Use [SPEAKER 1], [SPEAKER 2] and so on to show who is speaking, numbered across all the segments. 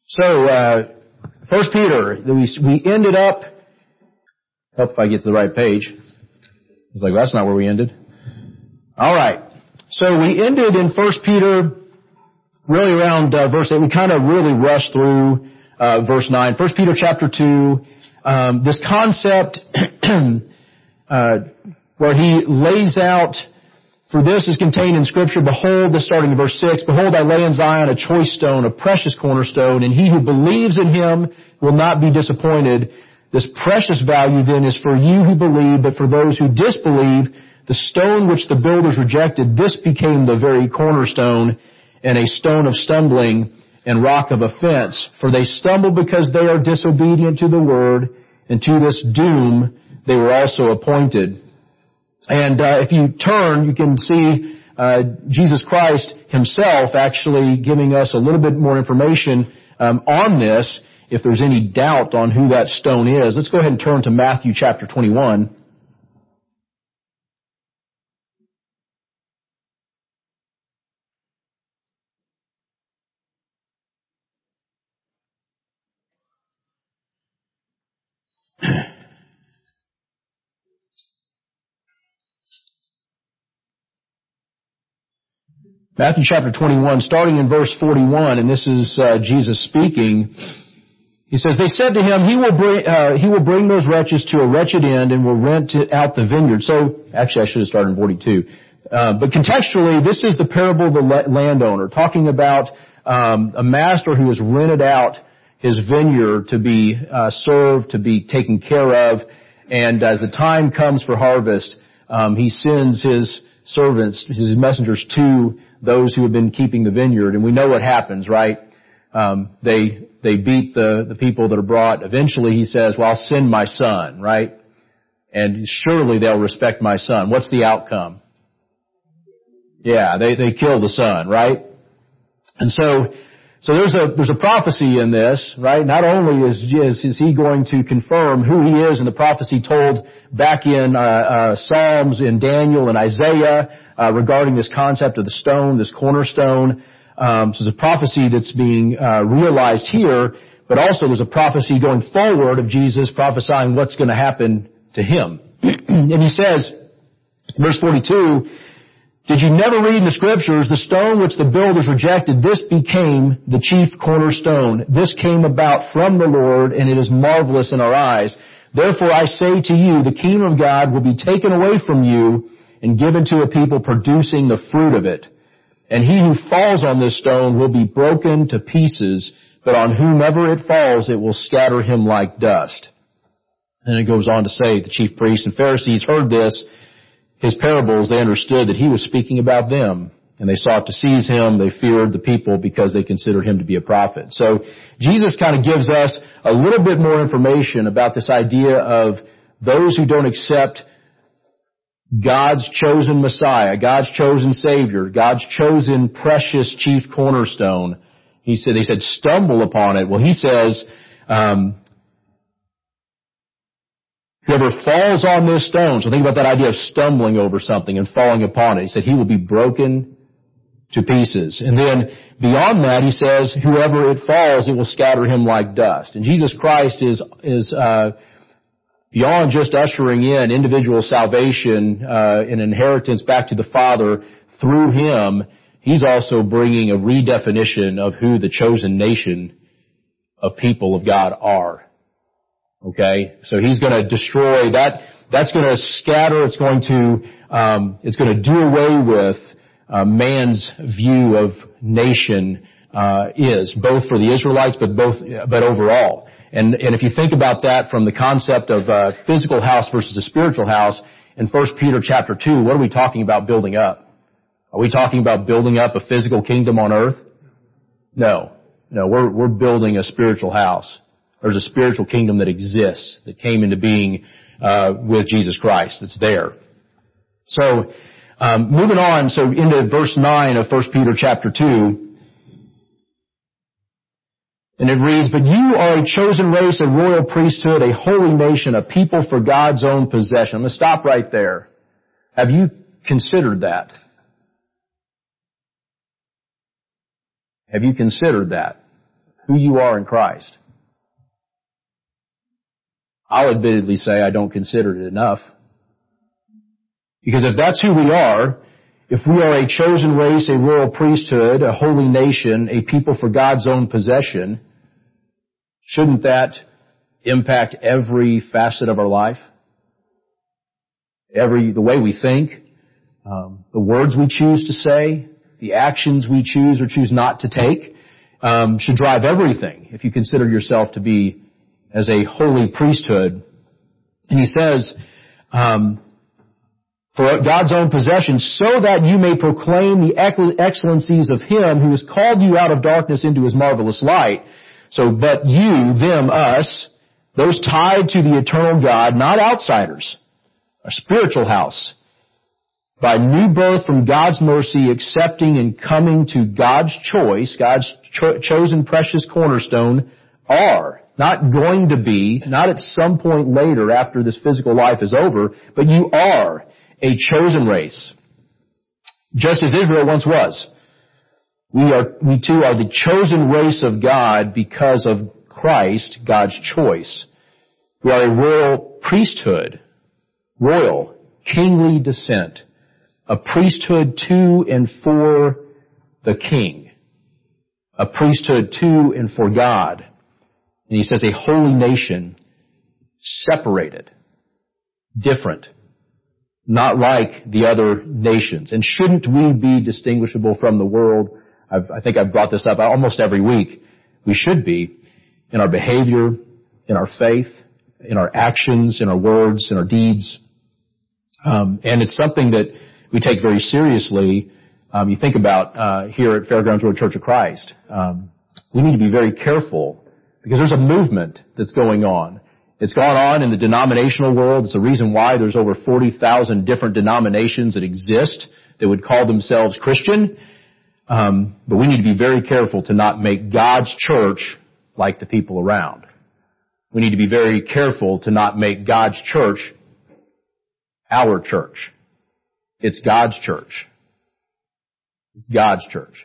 [SPEAKER 1] So, 1 Peter, we ended up, hope if I get to the right page. I was like, well, that's not where we ended. Alright. So we ended in 1 Peter, really around verse 8. We kind of really rushed through verse 9. 1 Peter chapter 2, this concept where he lays out, for this is contained in Scripture, behold, this starting in verse 6, behold, I lay in Zion a choice stone, a precious cornerstone, and he who believes in him will not be disappointed. This precious value then is for you who believe, but for those who disbelieve, the stone which the builders rejected, this became the very cornerstone, and a stone of stumbling and rock of offense. For they stumble because they are disobedient to the word, and to this doom they were also appointed. And if you turn, you can see Jesus Christ himself actually giving us a little bit more information on this, if there's any doubt on who that stone is. Let's go ahead and turn to Matthew chapter 21. Matthew chapter 21, starting in verse 41, and this is Jesus speaking. He says, they said to him, he will bring those wretches to a wretched end and will rent out the vineyard. So, actually I should have started in 42. But contextually, this is the parable of the landowner, talking about a master who has rented out his vineyard to be served, to be taken care of, and as the time comes for harvest, he sends his servants, his messengers to those who have been keeping the vineyard. And we know what happens, right? They beat the people that are brought. Eventually he says, well, I'll send my son, right? And surely they'll respect my son. What's the outcome? Yeah, they kill the son, right? And so there's a prophecy in this, right? Not only is he going to confirm who he is in the prophecy told back in Psalms, in Daniel and Isaiah, regarding this concept of the stone, this cornerstone. So there's a prophecy that's being realized here, but also there's a prophecy going forward of Jesus prophesying what's going to happen to him. And he says, verse 42, did you never read in the Scriptures, the stone which the builders rejected, this became the chief cornerstone. This came about from the Lord, and it is marvelous in our eyes. Therefore I say to you, the kingdom of God will be taken away from you and given to a people producing the fruit of it. And he who falls on this stone will be broken to pieces, but on whomever it falls, it will scatter him like dust. And it goes on to say, the chief priests and Pharisees heard this, his parables, they understood that he was speaking about them. And they sought to seize him. They feared the people because they considered him to be a prophet. So Jesus kind of gives us a little bit more information about this idea of those who don't accept God's chosen Messiah, God's chosen Savior, God's chosen precious chief cornerstone. They said, stumble upon it. Well, he says, whoever falls on this stone, so think about that idea of stumbling over something and falling upon it. He said, he will be broken to pieces. And then beyond that, he says, whoever it falls, it will scatter him like dust. And Jesus Christ is beyond just ushering in individual salvation, and inheritance back to the Father through him, he's also bringing a redefinition of who the chosen nation of people of God are. Okay? So he's going to destroy that. That's going to scatter. It's going to do away with man's view of nation is, both for the Israelites, but overall. And if you think about that from the concept of a physical house versus a spiritual house, in 1 Peter chapter 2, what are we talking about building up? Are we talking about building up a physical kingdom on earth? No, we're building a spiritual house. There's a spiritual kingdom that exists, that came into being with Jesus Christ, that's there. So, moving on, so into verse 9 of 1 Peter chapter 2, and it reads, but you are a chosen race, a royal priesthood, a holy nation, a people for God's own possession. I'm going to stop right there. Have you considered that? Have you considered that? who you are in Christ. I'll admittedly say I don't consider it enough. Because if that's who we are, if we are a chosen race, a royal priesthood, a holy nation, a people for God's own possession, shouldn't that impact every facet of our life? The way we think, the words we choose to say, the actions we choose or choose not to take, should drive everything if you consider yourself to be as a holy priesthood. And he says, for God's own possession, so that you may proclaim the excellencies of Him who has called you out of darkness into His marvelous light. So, but you, them, us, those tied to the eternal God, not outsiders, a spiritual house, by new birth from God's mercy, accepting and coming to God's choice, God's chosen precious cornerstone, are, not going to be, not at some point later after this physical life is over, but you are a chosen race, just as Israel once was. We too are the chosen race of God because of Christ, God's choice. We are a royal priesthood, royal, kingly descent, a priesthood to and for the King, a priesthood to and for God. And he says a holy nation, separated, different, not like the other nations. And shouldn't we be distinguishable from the world? I think I've brought this up almost every week. We should be in our behavior, in our faith, in our actions, in our words, in our deeds. And it's something that we take very seriously. You think about here at Fairgrounds Road Church of Christ. We need to be very careful because there's a movement that's going on. It's gone on in the denominational world. It's the reason why there's over 40,000 different denominations that exist that would call themselves Christian. But we need to be very careful to not make God's church like the people around. We need to be very careful to not make God's church our church. It's God's church. It's God's church.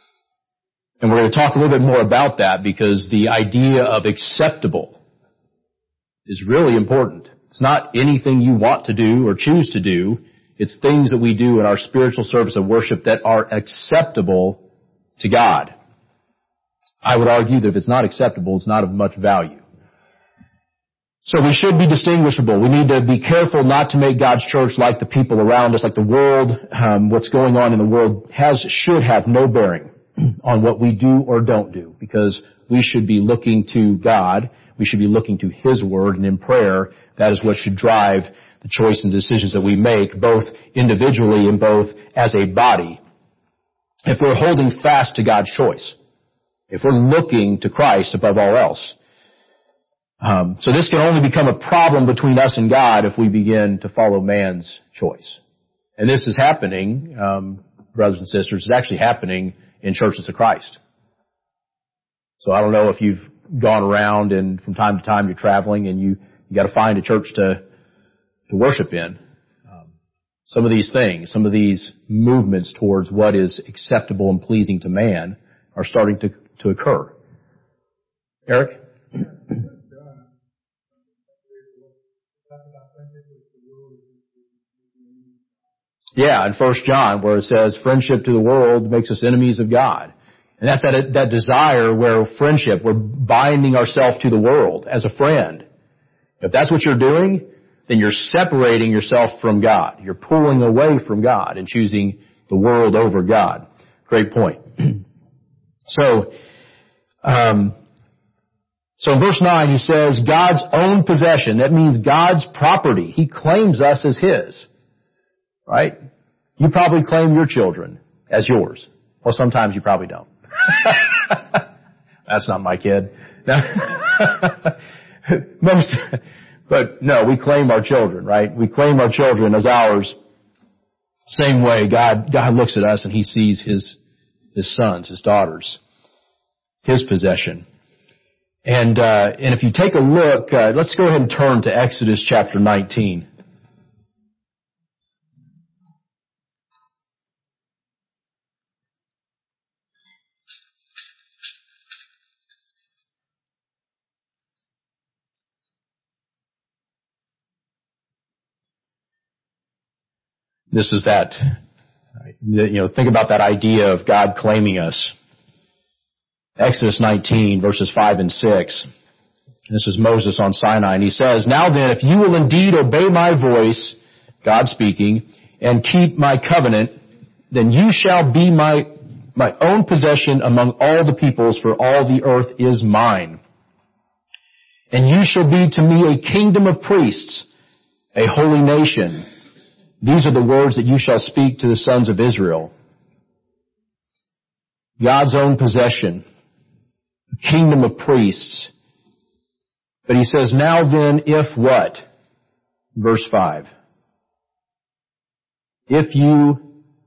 [SPEAKER 1] And we're going to talk a little bit more about that because the idea of acceptable is really important. It's not anything you want to do or choose to do. It's things that we do in our spiritual service of worship that are acceptable to God. I would argue that if it's not acceptable, it's not of much value. So we should be distinguishable. We need to be careful not to make God's church like the people around us, like the world. What's going on in the world should have no bearing on what we do or don't do, because we should be looking to God. We should be looking to His Word, and in prayer, that is what should drive the choice and decisions that we make, both individually and both as a body. If we're holding fast to God's choice, if we're looking to Christ above all else. So this can only become a problem between us and God if we begin to follow man's choice. And this is happening, brothers and sisters, it's actually happening in churches of Christ. So I don't know if you've gone around and from time to time you're traveling and you got to find a church to worship in. Some of these things, some of these movements towards what is acceptable and pleasing to man are starting to occur. Eric? Yeah, in 1 John, where it says, friendship to the world makes us enemies of God. And that's that desire where friendship, we're binding ourselves to the world as a friend. If that's what you're doing, then you're separating yourself from God. You're pulling away from God and choosing the world over God. Great point. So in verse 9 he says, God's own possession. That means God's property. He claims us as His. Right? You probably claim your children as yours. Well, sometimes you probably don't. That's not my kid. But no, we claim our children, right? We claim our children as ours. Same way God looks at us and He sees His sons, His daughters, His possession. And if you take a look, let's go ahead and turn to Exodus chapter 19. This is that, think about that idea of God claiming us. Exodus 19, verses 5 and 6. This is Moses on Sinai, and he says, "Now then, if you will indeed obey my voice," God speaking, "and keep my covenant, then you shall be my own possession among all the peoples, for all the earth is mine. And you shall be to me a kingdom of priests, a holy nation. These are the words that you shall speak to the sons of Israel." God's own possession, a kingdom of priests. But he says, now then, if what? Verse 5. If you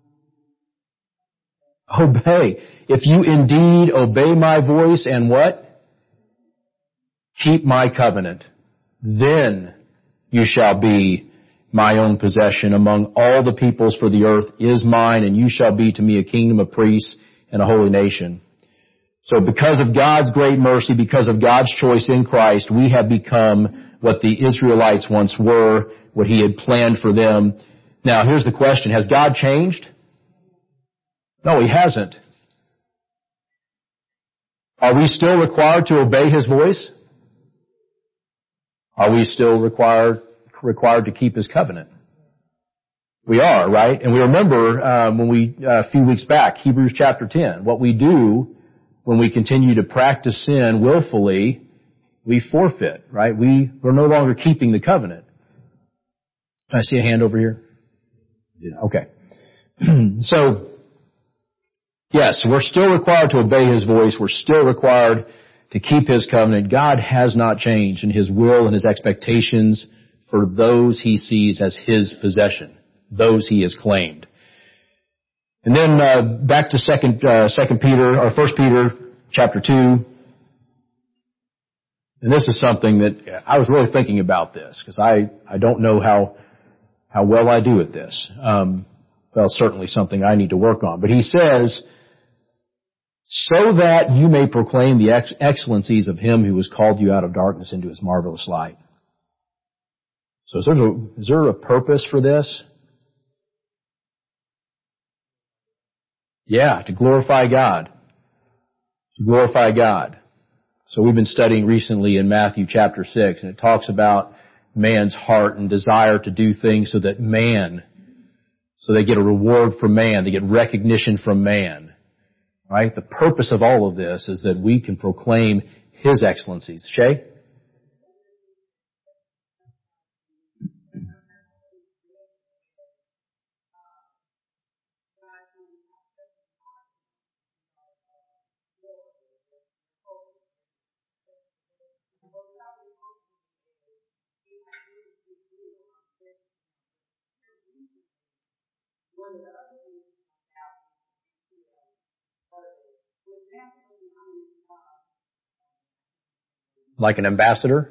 [SPEAKER 1] obey, if you indeed obey my voice and what? Keep my covenant, then you shall be my own possession among all the peoples, for the earth is mine, and you shall be to me a kingdom of priests and a holy nation. So because of God's great mercy, because of God's choice in Christ, we have become what the Israelites once were, what He had planned for them. Now, here's the question. Has God changed? No, He hasn't. Are we still required to obey His voice? Are we still required to keep His covenant? We are, right? And we remember a few weeks back, Hebrews chapter 10, what we do when we continue to practice sin willfully, we forfeit, right? We're no longer keeping the covenant. Can I see a hand over here? Yeah, okay. So, yes, we're still required to obey His voice. We're still required to keep His covenant. God has not changed in His will and His expectations for those He sees as His possession, those He has claimed. And then back to 1 Peter chapter 2. And this is something that I was really thinking about this, because I don't know how well I do at this. Well, certainly something I need to work on. But he says, so that you may proclaim the excellencies of Him who has called you out of darkness into His marvelous light. So is there a purpose for this? Yeah, to glorify God. To glorify God. So we've been studying recently in Matthew chapter 6, and it talks about man's heart and desire to do things so they get a reward from man, they get recognition from man. Right? The purpose of all of this is that we can proclaim His excellencies. Shay? Like an ambassador?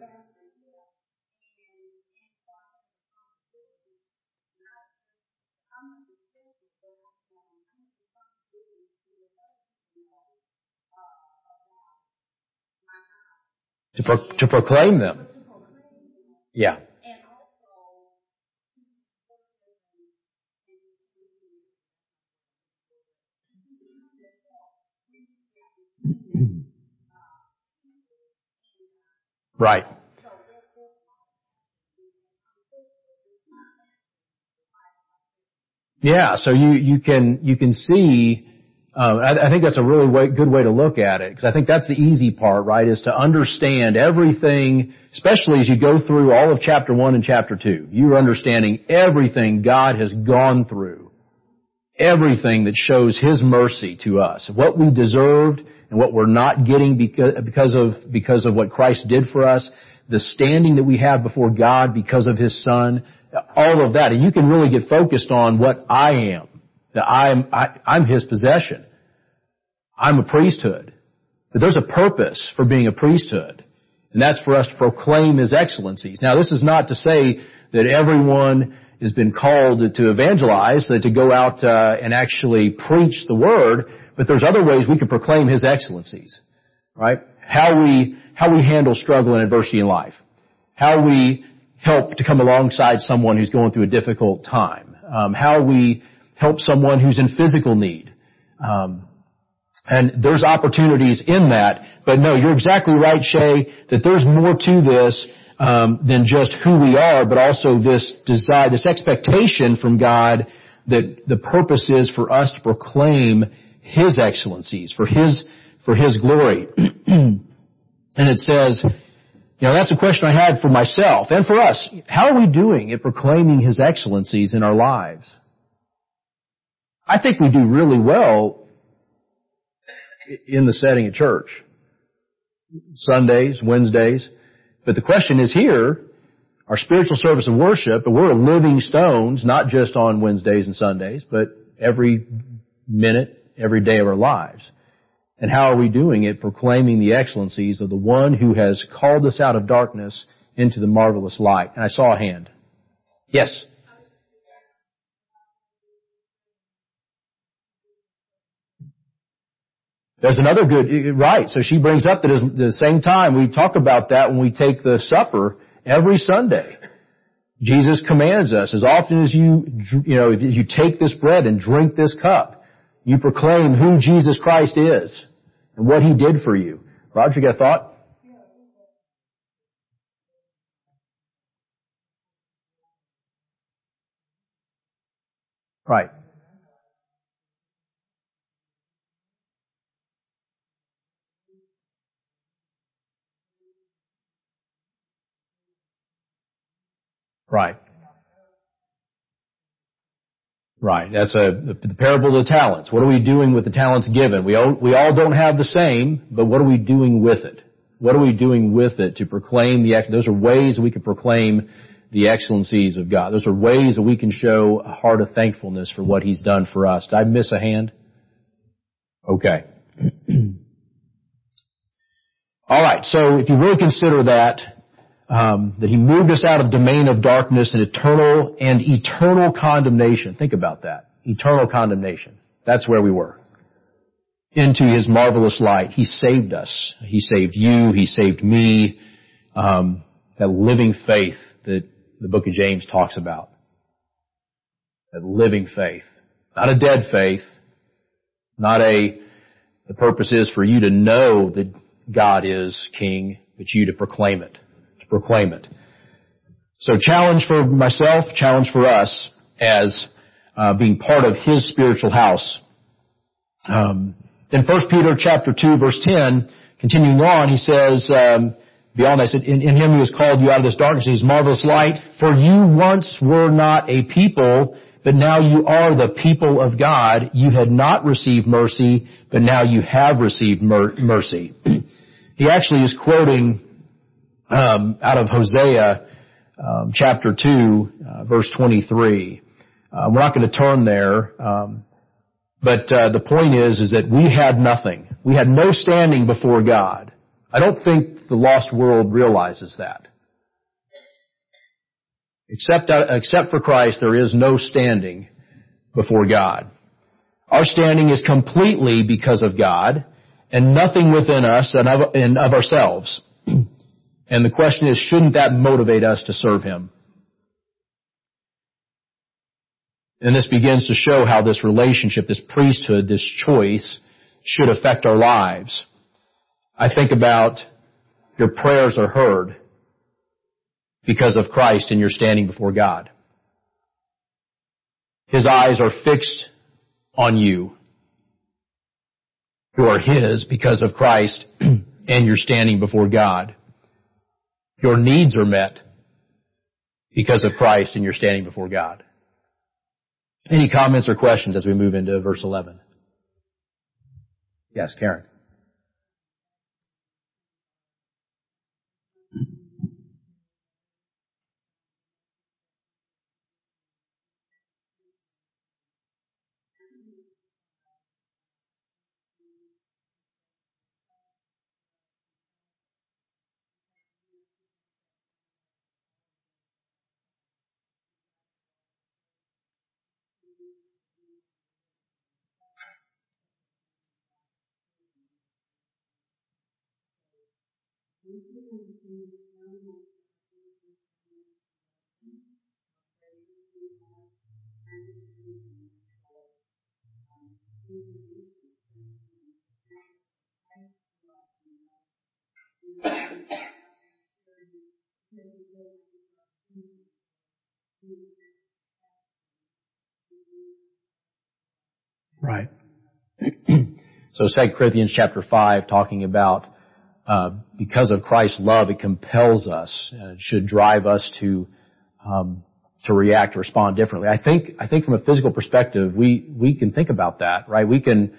[SPEAKER 1] To proclaim them. Yeah. Right. Yeah, so you can see, I think that's a really good way to look at it, because I think that's the easy part, right, is to understand everything, especially as you go through all of chapter 1 and chapter 2. You're understanding everything God has gone through, everything that shows His mercy to us, what we deserved and what we're not getting because of what Christ did for us, the standing that we have before God because of His Son, all of that. And you can really get focused on what I am, that I'm His possession. I'm a priesthood. But there's a purpose for being a priesthood, and that's for us to proclaim His excellencies. Now, this is not to say that everyone has been called to evangelize, to go out and actually preach the Word, but there's other ways we can proclaim His excellencies, right? How we handle struggle and adversity in life. How we help to come alongside someone who's going through a difficult time. how we help someone who's in physical need. And there's opportunities in that. But no, you're exactly right, Shay, that there's more to this than just who we are, but also this desire, this expectation from God that the purpose is for us to proclaim His excellencies, for His glory. And it says, that's a question I had for myself and for us. How are we doing at proclaiming His excellencies in our lives? I think we do really well in the setting of church. Sundays, Wednesdays. But the question is here, our spiritual service of worship, and we're living stones, not just on Wednesdays and Sundays, but every minute, every day of our lives. And how are we doing it, proclaiming the excellencies of the one who has called us out of darkness into the marvelous light? And I saw a hand. Yes. There's another good, right, so she brings up that at the same time, we talk about that when we take the supper every Sunday. Jesus commands us, as often as if you take this bread and drink this cup, you proclaim who Jesus Christ is and what He did for you. Roger, you got a thought? Right. Right. Right. That's the parable of the talents. What are we doing with the talents given? We all don't have the same, but what are we doing with it? What are we doing with it to proclaim those are ways that we can proclaim the excellencies of God. Those are ways that we can show a heart of thankfulness for what He's done for us. Did I miss a hand? Okay. All right. So if you really consider that He moved us out of domain of darkness and eternal condemnation. Think about that. Eternal condemnation. That's where we were. Into His marvelous light. He saved us. He saved you. He saved me. That living faith that the book of James talks about. That living faith. Not a dead faith. The purpose is for you to know that God is King, but you to proclaim it. Proclaim it. So challenge for myself, challenge for us as being part of His spiritual house. In 1 Peter chapter 2 verse 10, continuing on, he says, beyond that, in Him who has called you out of this darkness, His marvelous light, for you once were not a people, but now you are the people of God. You had not received mercy, but now you have received mercy. He actually is quoting out of Hosea, chapter 2, verse 23. We're not going to turn there, but the point is that we had nothing. We had no standing before God. I don't think the lost world realizes that. Except for Christ, there is no standing before God. Our standing is completely because of God, and nothing within us and of ourselves. And the question is, shouldn't that motivate us to serve Him? And this begins to show how this relationship, this priesthood, this choice should affect our lives. I think about your prayers are heard because of Christ and you're standing before God. His eyes are fixed on you, who are His because of Christ, and you're standing before God. Your needs are met because of Christ and you're standing before God. Any comments or questions as we move into verse 11? Yes, Karen. Right. So 2 Corinthians chapter 5 talking about because of Christ's love, it compels us, it should drive us to react, to respond differently. I think from a physical perspective, we can think about that, right? We can,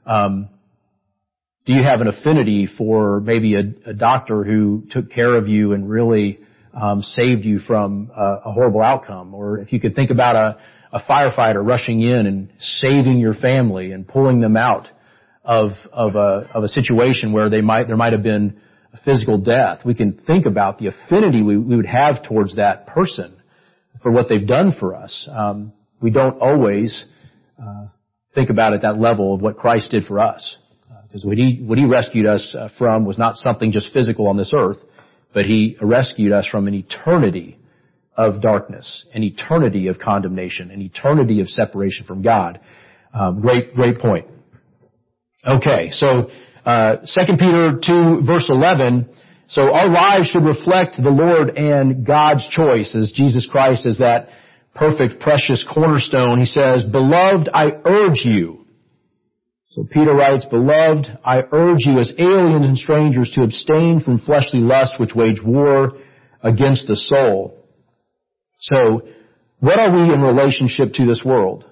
[SPEAKER 1] do you have an affinity for maybe a doctor who took care of you and really saved you from a horrible outcome? Or if you could think about a firefighter rushing in and saving your family and pulling them out of a situation where there might have been a physical death. We can think about the affinity we would have towards that person for what they've done for us. We don't always think about at that level of what Christ did for us. Because what He rescued us from was not something just physical on this earth, but He rescued us from an eternity of darkness, an eternity of condemnation, an eternity of separation from God. Great point. Okay, so 2 Peter 2 verse 11, so our lives should reflect the Lord and God's choice as Jesus Christ is that perfect, precious cornerstone. He says, "Beloved, I urge you." So Peter writes, "Beloved, I urge you as aliens and strangers to abstain from fleshly lusts which wage war against the soul." So, what are we in relationship to this world?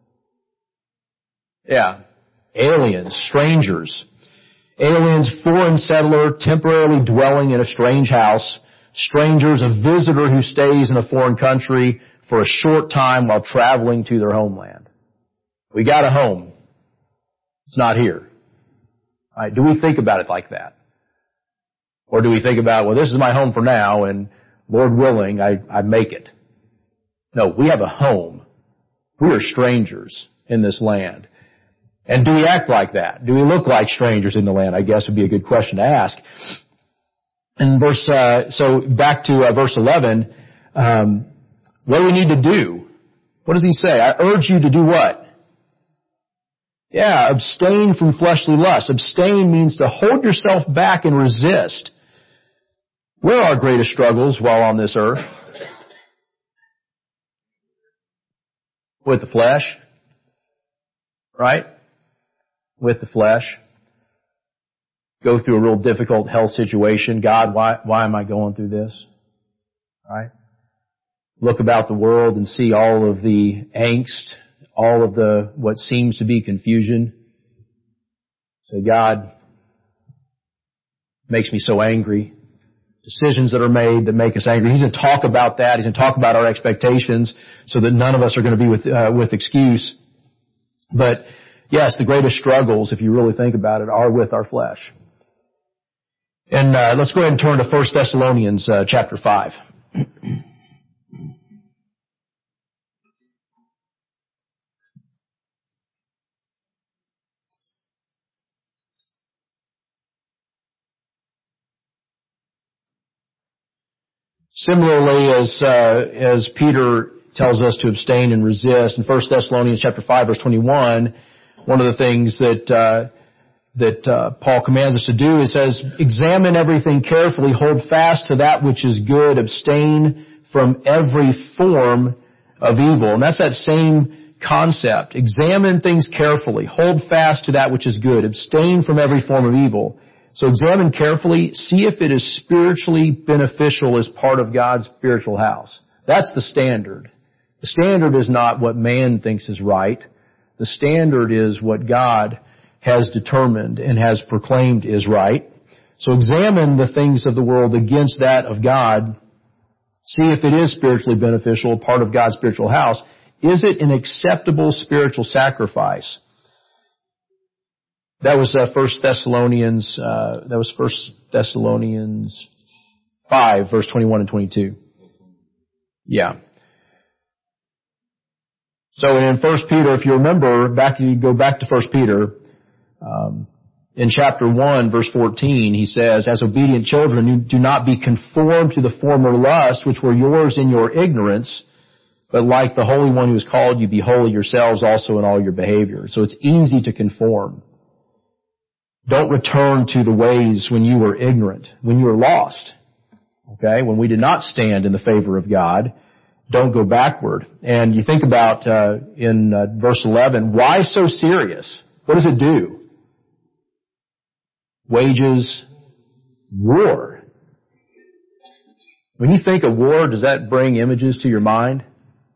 [SPEAKER 1] Yeah. Aliens, strangers. Aliens, foreign settler, temporarily dwelling in a strange house. Strangers, a visitor who stays in a foreign country for a short time while traveling to their homeland. We got a home. It's not here. All right, do we think about it like that? Or do we think about, well, this is my home for now, and Lord willing, I make it. No, we have a home. We are strangers in this land. And do we act like that? Do we look like strangers in the land? I guess would be a good question to ask. And so back to verse 11, what do we need to do? What does he say? I urge you to do what? Yeah, abstain from fleshly lust. Abstain means to hold yourself back and resist. Where are our greatest struggles while on this earth? With the flesh. Right? With the flesh. Go through a real difficult health situation. God, why am I going through this? Right? Look about the world and see all of the angst, all of the what seems to be confusion. Say, God, makes me so angry. Decisions that are made that make us angry. He's going to talk about that. He's going to talk about our expectations so that none of us are going to be with excuse. But yes, the greatest struggles, if you really think about it, are with our flesh. And let's go ahead and turn to 1 Thessalonians chapter 5. Similarly, as Peter tells us to abstain and resist, in 1 Thessalonians chapter 5 verse 21, one of the things that Paul commands us to do, it says, examine everything carefully, hold fast to that which is good, abstain from every form of evil. And that's that same concept. Examine things carefully, hold fast to that which is good, abstain from every form of evil. So examine carefully, see if it is spiritually beneficial as part of God's spiritual house. That's the standard. The standard is not what man thinks is right. The standard is what God has determined and has proclaimed is right. So examine the things of the world against that of God. See if it is spiritually beneficial, part of God's spiritual house. Is it an acceptable spiritual sacrifice? That was 1 Thessalonians 5, verse 21 and 22. Yeah. So in 1 Peter, if you remember, you go back to 1 Peter, in chapter 1, verse 14, he says, as obedient children, you do not be conformed to the former lusts which were yours in your ignorance, But like the Holy One who has called you, be holy yourselves also in all your behavior. So it's easy to conform. Don't return to the ways when you were ignorant, when you were lost. Okay? When we did not stand in the favor of God, don't go backward. And you think about in verse 11, why so serious? What does it do? Wages war. When you think of war, does that bring images to your mind?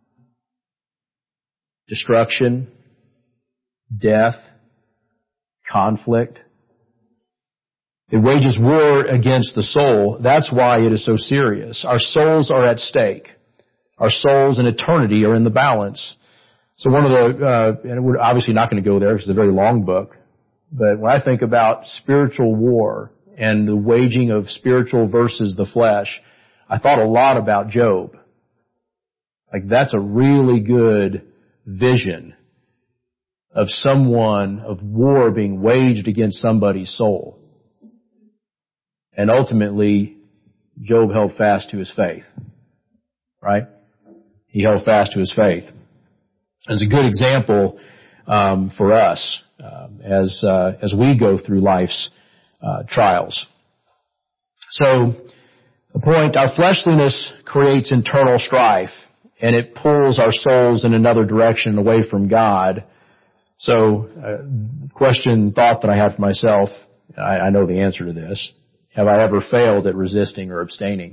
[SPEAKER 1] Destruction, death, conflict. It wages war against the soul. That's why it is so serious. Our souls are at stake. Our souls and eternity are in the balance. So one of the, and we're obviously not going to go there because it's a very long book, but when I think about spiritual war and the waging of spiritual versus the flesh, I thought a lot about Job. Like that's a really good vision of someone, of war being waged against somebody's soul. And ultimately, Job held fast to his faith. Right? He held fast to his faith. It's a good example for us as we go through life's trials. So, the point, our fleshliness creates internal strife, and it pulls our souls in another direction away from God. So, thought that I have for myself, I know the answer to this. Have I ever failed at resisting or abstaining?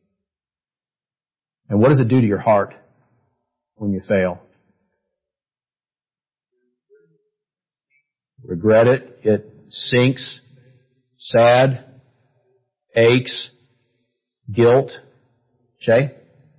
[SPEAKER 1] And what does it do to your heart when you fail? Regret it. It sinks. Sad. Aches. Guilt. Shay?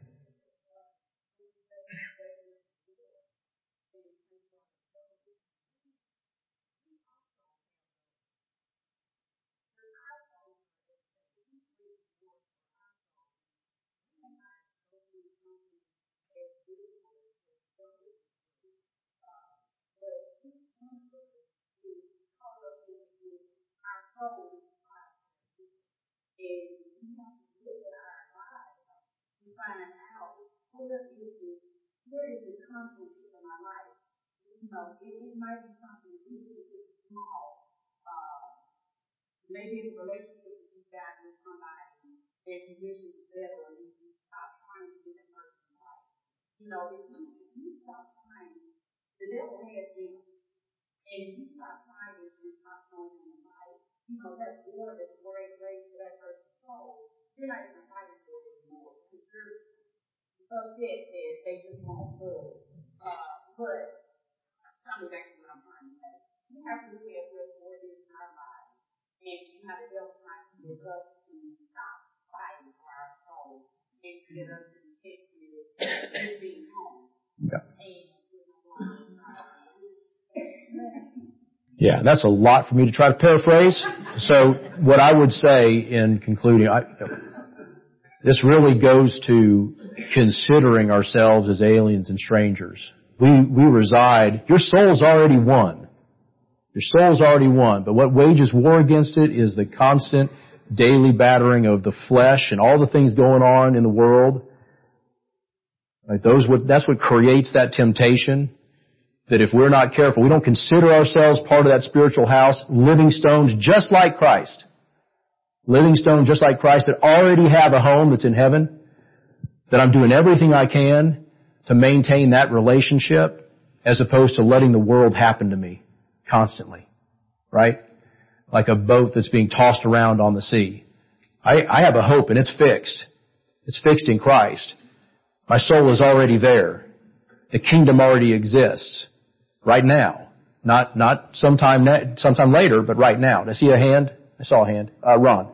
[SPEAKER 1] Yeah, that's a lot for me to try to paraphrase. So what I would say in concluding, this really goes to considering ourselves as aliens and strangers. We reside, your soul's already won. Your soul's already won. But what wages war against it is the constant daily battering of the flesh and all the things going on in the world. Right? That's what creates that temptation. That if we're not careful, we don't consider ourselves part of that spiritual house, living stones just like Christ. Living stones just like Christ that already have a home that's in heaven. That I'm doing everything I can to maintain that relationship as opposed to letting the world happen to me constantly. Right? Like a boat that's being tossed around on the sea. I have a hope and it's fixed. It's fixed in Christ. My soul is already there. The kingdom already exists. Right now. Not sometime later, but right now. Did I see a hand? I saw a hand. Ron.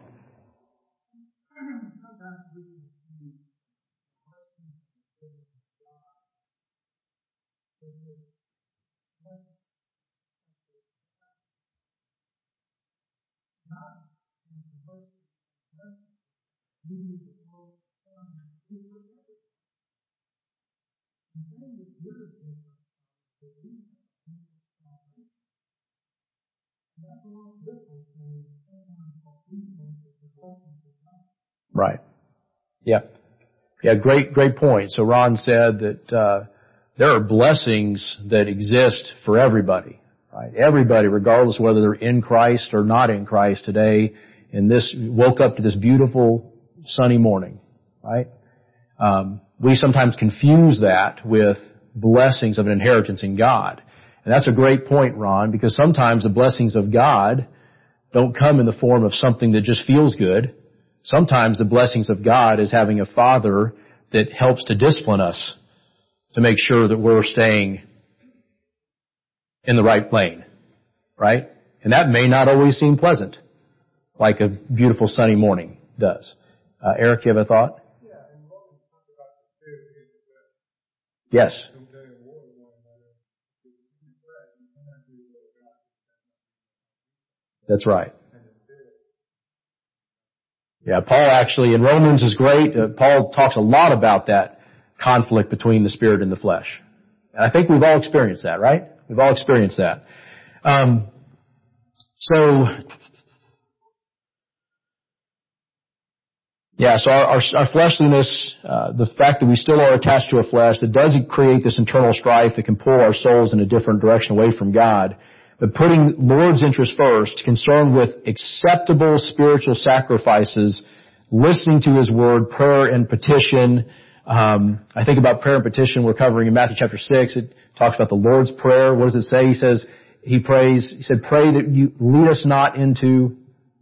[SPEAKER 1] Right. Yep. Yeah, great point. So Ron said that there are blessings that exist for everybody. Right? Everybody, regardless of whether they're in Christ or not in Christ today, woke up to this beautiful sunny morning. Right? We sometimes confuse that with blessings of an inheritance in God. And that's a great point, Ron, because sometimes the blessings of God don't come in the form of something that just feels good. Sometimes the blessings of God is having a Father that helps to discipline us to make sure that we're staying in the right plane, right? And that may not always seem pleasant, like a beautiful sunny morning does. Eric, you have a thought? Yes. That's right. Yeah, Paul actually, in Romans is great. Paul talks a lot about that conflict between the spirit and the flesh. And I think we've all experienced that, right? We've all experienced that. So our fleshliness, the fact that we still are attached to a flesh, that does create this internal strife that can pull our souls in a different direction away from God. But putting Lord's interest first, concerned with acceptable spiritual sacrifices, listening to His Word, prayer and petition. I think about prayer and petition we're covering in Matthew chapter 6. It talks about the Lord's Prayer. What does it say? He said, pray that you lead us not into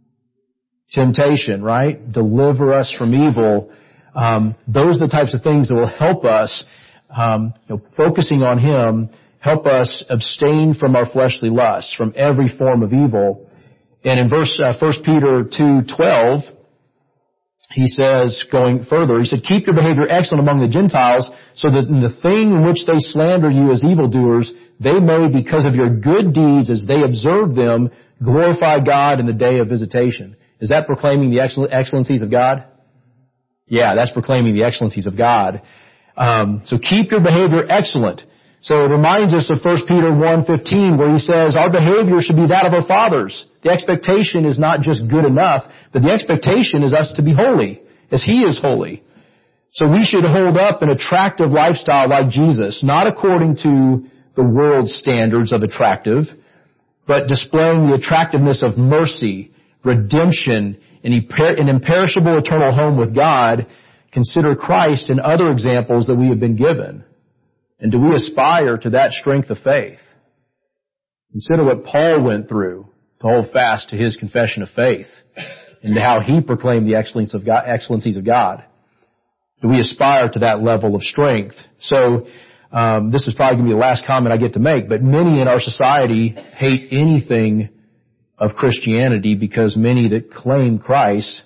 [SPEAKER 1] temptation, right? Deliver us from evil. Those are the types of things that will help us, focusing on Him, help us abstain from our fleshly lusts, from every form of evil. And in 1 Peter 2:12, he says, going further, he said, keep your behavior excellent among the Gentiles, so that in the thing in which they slander you as evildoers, they may, because of your good deeds as they observe them, glorify God in the day of visitation. Is that proclaiming the excellencies of God? Yeah, that's proclaiming the excellencies of God. So keep your behavior excellent. So it reminds us of 1 Peter 1:15, where he says, our behavior should be that of our fathers. The expectation is not just good enough, but the expectation is us to be holy, as He is holy. So we should hold up an attractive lifestyle like Jesus, not according to the world's standards of attractive, but displaying the attractiveness of mercy, redemption, an imperishable eternal home with God. Consider Christ and other examples that we have been given. And do we aspire to that strength of faith? Consider what Paul went through to hold fast to his confession of faith and to how he proclaimed the excellencies of God. Do we aspire to that level of strength? So, this is probably going to be the last comment I get to make, but many in our society hate anything of Christianity because many that claim Christ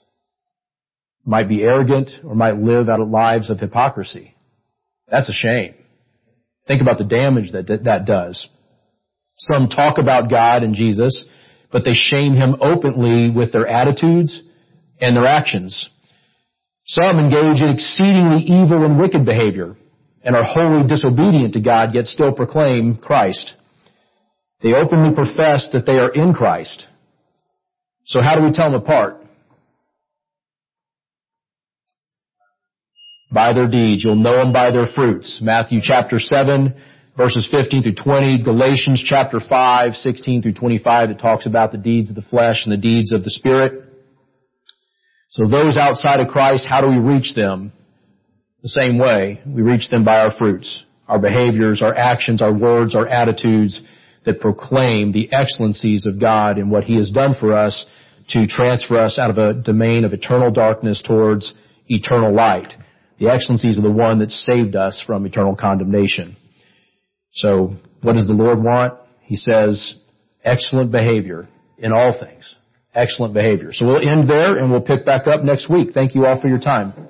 [SPEAKER 1] might be arrogant or might live out of lives of hypocrisy. That's a shame. Think about the damage that does. Some talk about God and Jesus, but they shame Him openly with their attitudes and their actions. Some engage in exceedingly evil and wicked behavior and are wholly disobedient to God, yet still proclaim Christ. They openly profess that they are in Christ. So how do we tell them apart? By their deeds. You'll know them by their fruits. Matthew chapter 7, verses 15 through 20. Galatians chapter 5, 16 through 25, that talks about the deeds of the flesh and the deeds of the Spirit. So those outside of Christ, how do we reach them? The same way. We reach them by our fruits, our behaviors, our actions, our words, our attitudes that proclaim the excellencies of God and what He has done for us to transfer us out of a domain of eternal darkness towards eternal light. The excellencies of the one that saved us from eternal condemnation. So, what does the Lord want? He says, excellent behavior in all things. Excellent behavior. So we'll end there and we'll pick back up next week. Thank you all for your time.